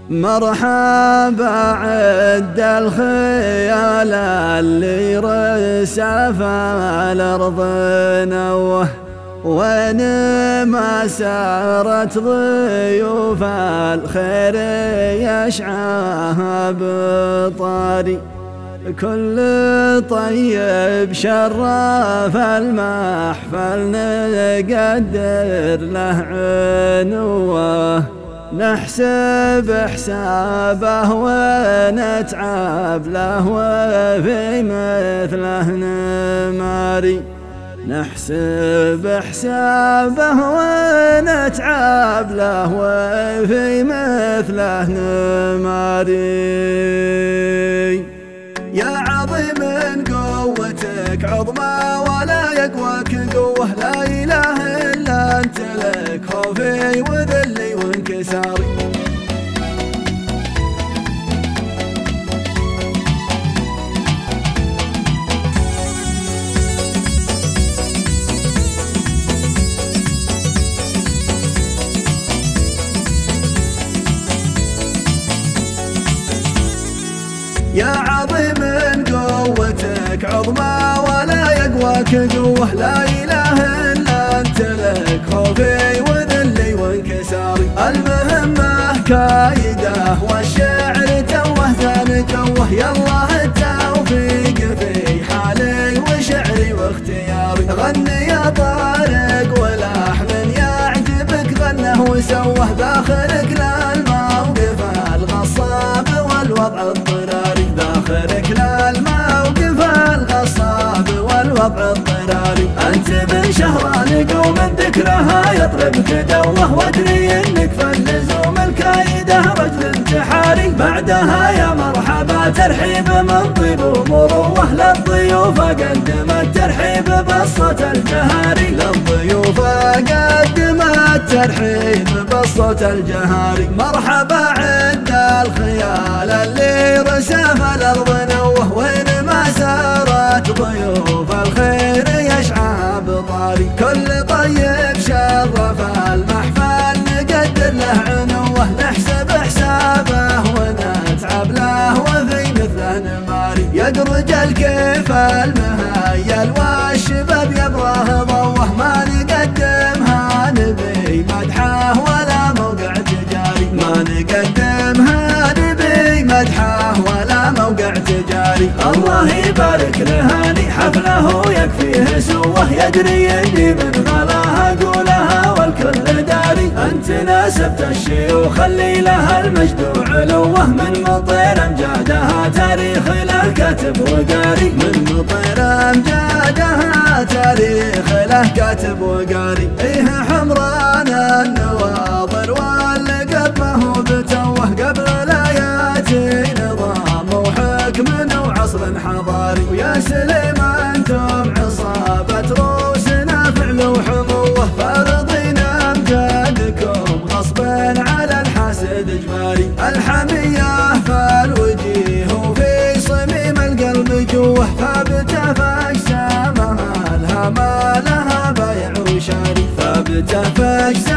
مرحبا عد الخيال اللي رسف الأرض نوه، وين ما سارت ضيوف الخير يشعى بطاري. كل طيب شرف المحفل نقدر له عنوه، نحسب حسابه ونتعب له وفي مثله نماري. نحسب حسابه ونتعب له وفي مثله نماري. يا عظيم قوتك عظمى ولا يقواك قوة، لا إله إلا أنت لك خوفي وذلي وانكساري. يا عظيم قوتك عظمى ولا يقواك قوة، لا إله إلا أنت لك خوفي وذلي وانكساري. المهمة كايدة والشعر توه ثان جوه، يالله التوفيق في حالي وشعري واختياري. غني يا طارق ولحن يعجبك غنه وسوه، داخلك للموقف الغصاب والوضع اضطراري. داخلك للموقف الغصاب والوضع اضطراري. أنت من شهران قوم ذكرها يطربك دوه، وادري انك فاللزوم الكايده رجل انتحاري. بعدها يا مرحبا ترحيب من طيب ومروه، للضيوف قدم الترحيب بالصوت الجهاري. للضيوف قدم الترحيب بالصوت الجهاري. مرحبا عند الخيال اللي رسف الأرض نوه، وين ما سارت ضيوف الخير يشعى بطاري. كل طيب شرف المحفل نقدر له عنوه، نحسب حسابه ونتعب له وفي مثله نماري. يدرج الكيف المهيل والشباب يبراه ضوه، ما نقدمها نبي مدحه ولا موقع تجاري. ما نقدمها نبي مدحه ولا موقع تجاري. الله يبارك لهاني حفله يكفيه سوه، يدري اني من غلاها اقولها والكل داري. انت ناسبت الشيوخ اللي لها المجد وعلوه، من مطير امجادها تاريخ له كاتب وقاري. من مطير امجادها تاريخ له كاتب وقاري. ايه حمران النواظر واللقب ما هو بتوه، قبل لا ياتي نظام وحكم وعصر حضاري. ويا سليم انتم عصابة روسنا فعل وحموه، فارضين امجادكم غصبا على الحاسد اجباري. الحمية فالوجيه وفي صميم القلب جوه، ثابتة فاجسامها لها ما لها بايع وشاري. ثابتة فاجسامها